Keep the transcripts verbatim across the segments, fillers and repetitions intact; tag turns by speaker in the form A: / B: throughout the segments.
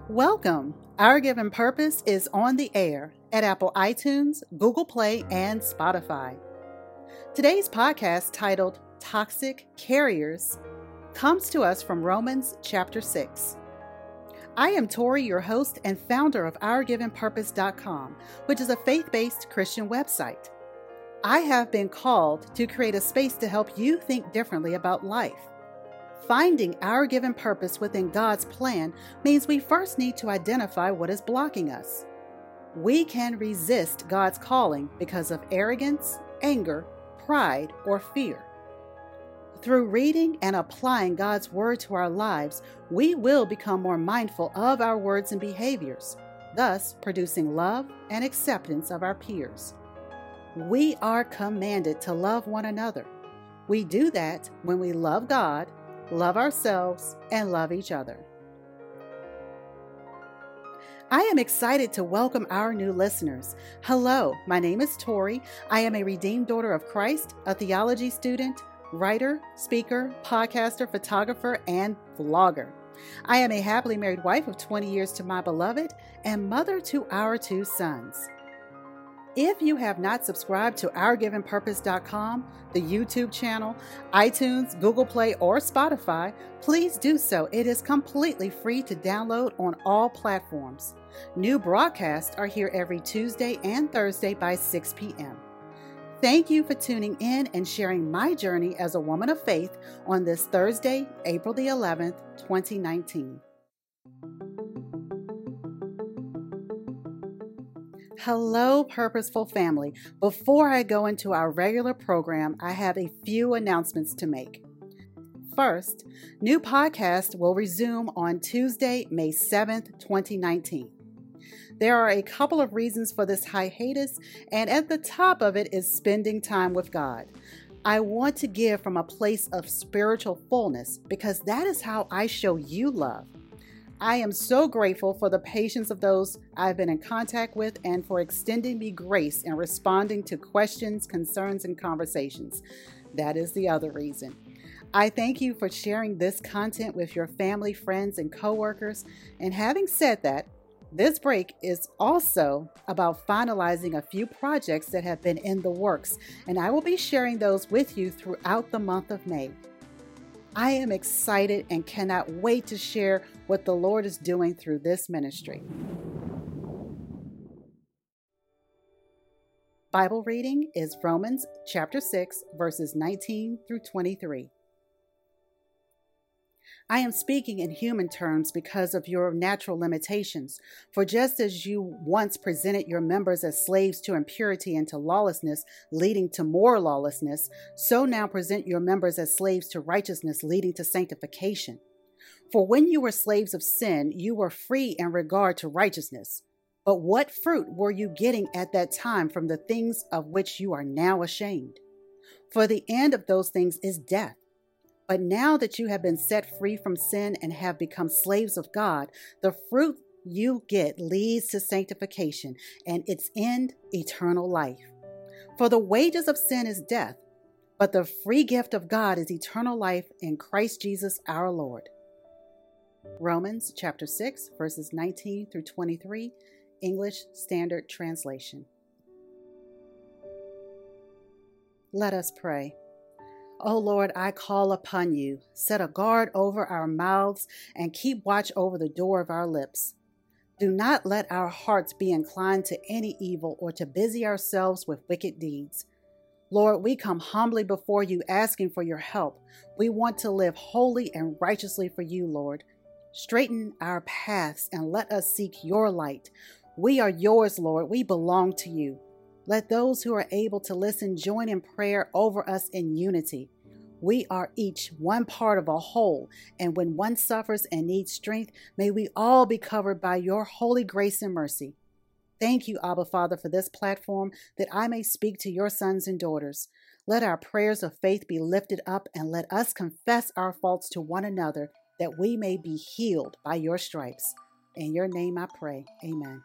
A: Welcome. Our Given Purpose is on the air at Apple iTunes, Google Play, and Spotify. Today's podcast, titled Toxic Carriers, comes to us from Romans chapter six. I am Tori, your host and founder of our given purpose dot com, which is a faith-based Christian website. I have been called to create a space to help you think differently about life. Finding our given purpose within God's plan means we first need to identify what is blocking us. We can resist God's calling because of arrogance, anger, pride, or fear. Through reading and applying God's word to our lives, we will become more mindful of our words and behaviors, thus producing love and acceptance of our peers. We are commanded to love one another. We do that when we love God, love ourselves, and love each other. I am excited to welcome our new listeners. Hello, my name is Tori. I am a redeemed daughter of Christ, a theology student, writer, speaker, podcaster, photographer, and vlogger. I am a happily married wife of twenty years to my beloved and mother to our two sons. If you have not subscribed to our given purpose dot com, the YouTube channel, iTunes, Google Play, or Spotify, please do so. It is completely free to download on all platforms. New broadcasts are here every Tuesday and Thursday by six p.m. Thank you for tuning in and sharing my journey as a woman of faith on this Thursday, April the eleventh, twenty nineteen. Hello, Purposeful Family. Before I go into our regular program, I have a few announcements to make. First, new podcast will resume on Tuesday, May seventh, twenty nineteen. There are a couple of reasons for this hiatus, and at the top of it is spending time with God. I want to give from a place of spiritual fullness because that is how I show you love. I am so grateful for the patience of those I've been in contact with and for extending me grace in responding to questions, concerns, and conversations. That is the other reason. I thank you for sharing this content with your family, friends, and coworkers. And having said that, this break is also about finalizing a few projects that have been in the works, and I will be sharing those with you throughout the month of May. I am excited and cannot wait to share what the Lord is doing through this ministry. Bible reading is Romans chapter six, verses nineteen through twenty-three. I am speaking in human terms because of your natural limitations. For just as you once presented your members as slaves to impurity and to lawlessness, leading to more lawlessness, so now present your members as slaves to righteousness, leading to sanctification. For when you were slaves of sin, you were free in regard to righteousness. But what fruit were you getting at that time from the things of which you are now ashamed? For the end of those things is death. But now that you have been set free from sin and have become slaves of God, the fruit you get leads to sanctification, and its end, eternal life. For the wages of sin is death, but the free gift of God is eternal life in Christ Jesus our Lord. Romans chapter six, verses nineteen through twenty-three, English Standard Translation. Let us pray. O Lord, I call upon you. Set a guard over our mouths and keep watch over the door of our lips. Do not let our hearts be inclined to any evil or to busy ourselves with wicked deeds. Lord, we come humbly before you asking for your help. We want to live holy and righteously for you, Lord. Straighten our paths and let us seek your light. We are yours, Lord. We belong to you. Let those who are able to listen join in prayer over us in unity. We are each one part of a whole, and when one suffers and needs strength, may we all be covered by your holy grace and mercy. Thank you, Abba Father, for this platform that I may speak to your sons and daughters. Let our prayers of faith be lifted up, and let us confess our faults to one another, that we may be healed by your stripes. In your name I pray. Amen.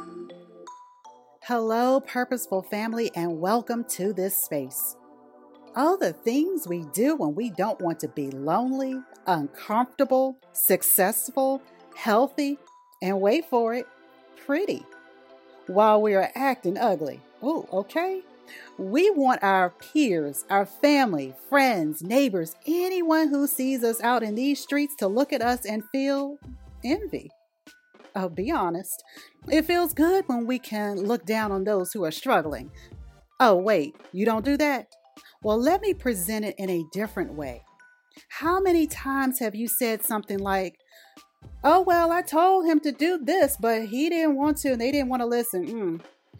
A: Hello, Purposeful Family, and welcome to this space. All the things we do when we don't want to be lonely, uncomfortable, successful, healthy, and wait for it, pretty, while we are acting ugly. Ooh, okay. We want our peers, our family, friends, neighbors, anyone who sees us out in these streets to look at us and feel envy. Oh, be honest. It feels good when we can look down on those who are struggling. Oh, wait, you don't do that? Well, let me present it in a different way. How many times have you said something like, oh, well, I told him to do this, but he didn't want to and they didn't want to listen. Mm.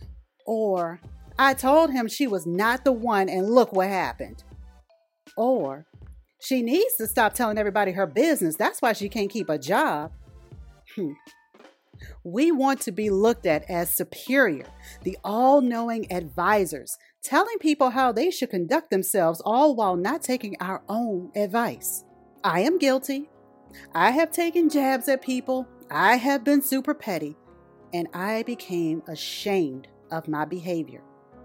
A: Or, I told him she was not the one and look what happened. Or, she needs to stop telling everybody her business. That's why she can't keep a job. Hmm. We want to be looked at as superior, the all-knowing advisors, telling people how they should conduct themselves, all while not taking our own advice. I am guilty. I have taken jabs at people. I have been super petty, and I became ashamed of my behavior.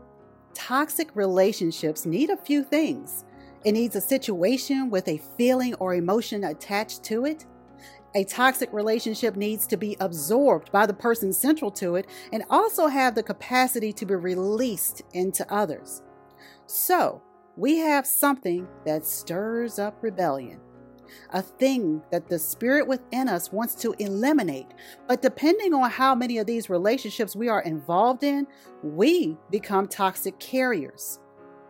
A: Toxic relationships need a few things. It needs a situation with a feeling or emotion attached to it. A toxic relationship needs to be absorbed by the person central to it and also have the capacity to be released into others. So, we have something that stirs up rebellion, a thing that the spirit within us wants to eliminate. But depending on how many of these relationships we are involved in, we become toxic carriers.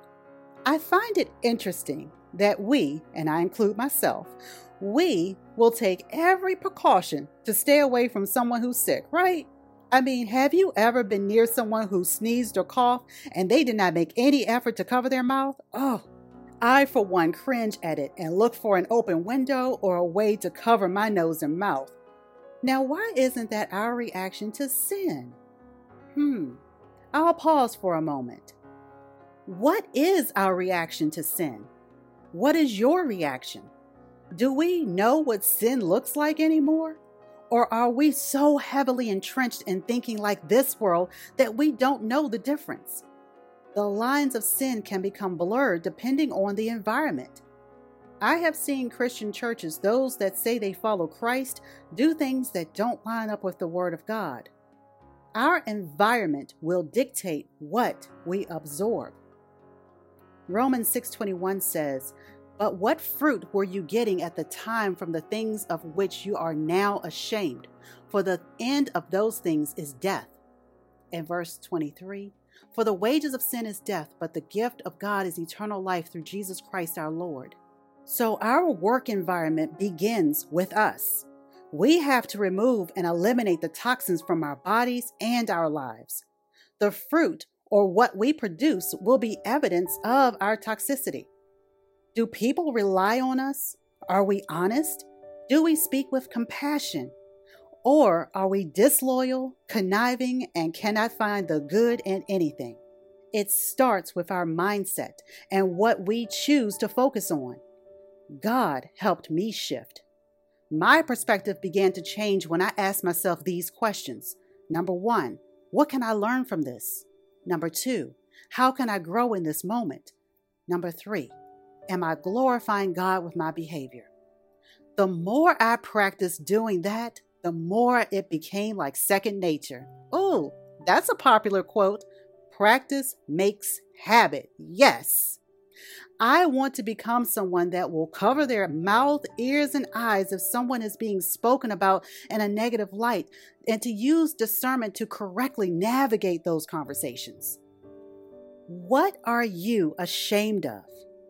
A: I find it interesting that we, and I include myself, we will take every precaution to stay away from someone who's sick, right? I mean, have you ever been near someone who sneezed or coughed and they did not make any effort to cover their mouth? Oh, I, for one, cringe at it and look for an open window or a way to cover my nose and mouth. Now, why isn't that our reaction to sin? Hmm, I'll pause for a moment. What is our reaction to sin? What is your reaction? Do we know what sin looks like anymore? Or are we so heavily entrenched in thinking like this world that we don't know the difference? The lines of sin can become blurred depending on the environment. I have seen Christian churches, those that say they follow Christ, do things that don't line up with the Word of God. Our environment will dictate what we absorb. Romans six twenty-one says, "But what fruit were you getting at the time from the things of which you are now ashamed? For the end of those things is death." And verse twenty-three, "For the wages of sin is death, but the gift of God is eternal life through Jesus Christ our Lord." So our work environment begins with us. We have to remove and eliminate the toxins from our bodies and our lives. The fruit, or what we produce, will be evidence of our toxicity. Do people rely on us? Are we honest? Do we speak with compassion? Or are we disloyal, conniving, and cannot find the good in anything? It starts with our mindset and what we choose to focus on. God helped me shift. My perspective began to change when I asked myself these questions. Number one, what can I learn from this? Number two, how can I grow in this moment? Number three, am I glorifying God with my behavior? The more I practiced doing that, the more it became like second nature. Oh, that's a popular quote. Practice makes habit. Yes. I want to become someone that will cover their mouth, ears, and eyes if someone is being spoken about in a negative light, and to use discernment to correctly navigate those conversations. What are you ashamed of?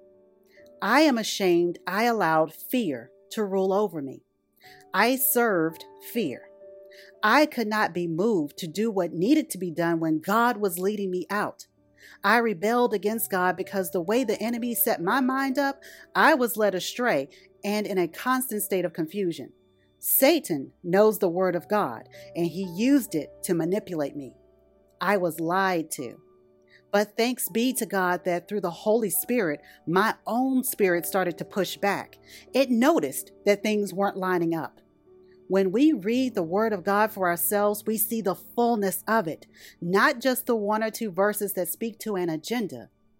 A: I am ashamed I allowed fear to rule over me. I served fear. I could not be moved to do what needed to be done when God was leading me out. I rebelled against God because the way the enemy set my mind up, I was led astray and in a constant state of confusion. Satan knows the word of God, and he used it to manipulate me. I was lied to. But thanks be to God that through the Holy Spirit, my own spirit started to push back. It noticed that things weren't lining up. When we read the Word of God for ourselves, we see the fullness of it, not just the one or two verses that speak to an agenda.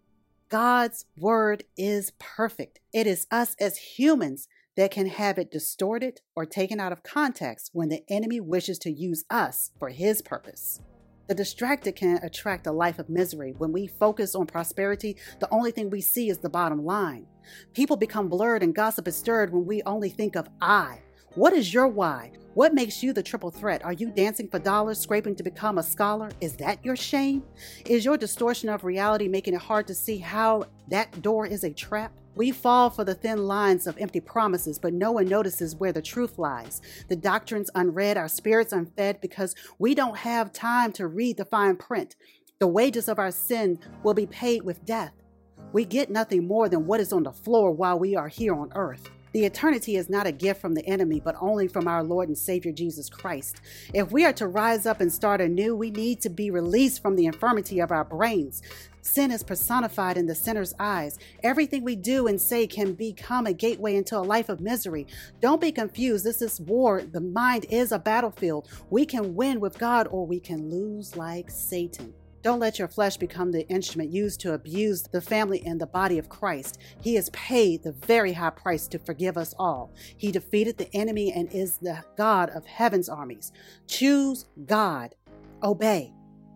A: God's word is perfect. It is us as humans that can have it distorted or taken out of context when the enemy wishes to use us for his purpose. The distracted can attract a life of misery. When we focus on prosperity, the only thing we see is the bottom line. People become blurred and gossip is stirred when we only think of I. What is your why? What makes you the triple threat? Are you dancing for dollars, scraping to become a scholar? Is that your shame? Is your distortion of reality making it hard to see how that door is a trap? We fall for the thin lines of empty promises, but no one notices where the truth lies. The doctrines unread, our spirits unfed, because we don't have time to read the fine print. The wages of our sin will be paid with death. We get nothing more than what is on the floor while we are here on earth. The eternity is not a gift from the enemy, but only from our Lord and Savior Jesus Christ. If we are to rise up and start anew, we need to be released from the infirmity of our brains. Sin is personified in the sinner's eyes. Everything we do and say can become a gateway into a life of misery. Don't be confused. This is war. The mind is a battlefield. We can win with God or we can lose like Satan. Don't let your flesh become the instrument used to abuse the family and the body of Christ. He has paid the very high price to forgive us all. He defeated the enemy and is the God of heaven's armies. Choose God. Obey.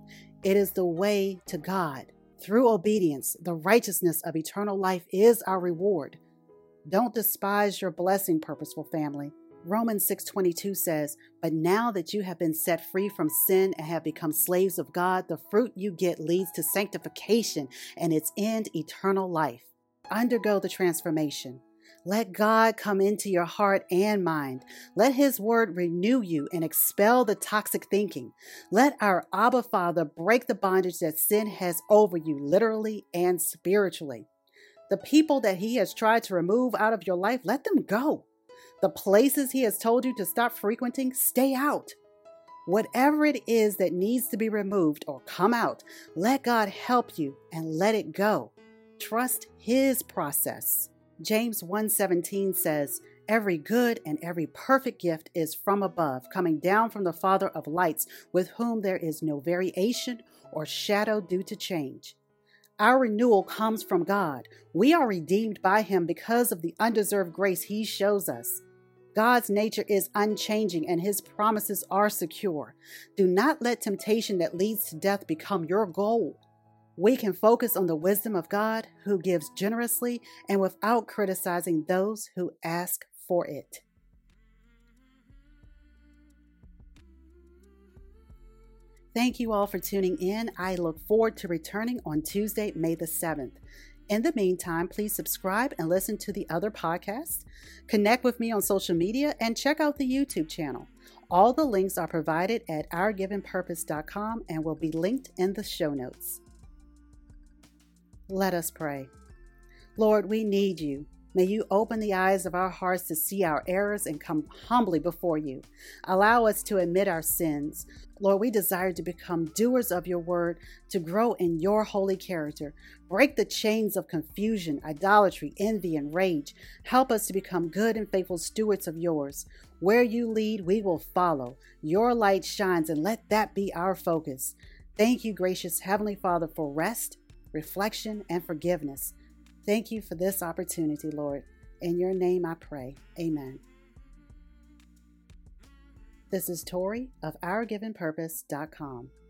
A: It is the way to God. Through obedience, the righteousness of eternal life is our reward. Don't despise your blessing, purposeful family. Romans six twenty-two says, "But now that you have been set free from sin and have become slaves of God, the fruit you get leads to sanctification and its end, eternal life." Undergo the transformation. Let God come into your heart and mind. Let His word renew you and expel the toxic thinking. Let our Abba Father break the bondage that sin has over you, literally and spiritually. The people that He has tried to remove out of your life, let them go. The places He has told you to stop frequenting, stay out. Whatever it is that needs to be removed or come out, let God help you and let it go. Trust His process. James one seventeen says, "Every good and every perfect gift is from above, coming down from the Father of lights, with whom there is no variation or shadow due to change." Our renewal comes from God. We are redeemed by Him because of the undeserved grace He shows us. God's nature is unchanging and His promises are secure. Do not let temptation that leads to death become your goal. We can focus on the wisdom of God, who gives generously and without criticizing those who ask for it. Thank you all for tuning in. I look forward to returning on Tuesday, May the seventh. In the meantime, please subscribe and listen to the other podcasts. Connect with me on social media and check out the YouTube channel. All the links are provided at our given purpose dot com and will be linked in the show notes. Let us pray. Lord, we need you. May you open the eyes of our hearts to see our errors and come humbly before you. Allow us to admit our sins. Lord, we desire to become doers of your word, to grow in your holy character. Break the chains of confusion, idolatry, envy, and rage. Help us to become good and faithful stewards of yours. Where you lead, we will follow. Your light shines, and let that be our focus. Thank you, gracious Heavenly Father, for rest, reflection, and forgiveness. Thank you for this opportunity, Lord. In your name I pray. Amen. This is Tori of our given purpose dot com.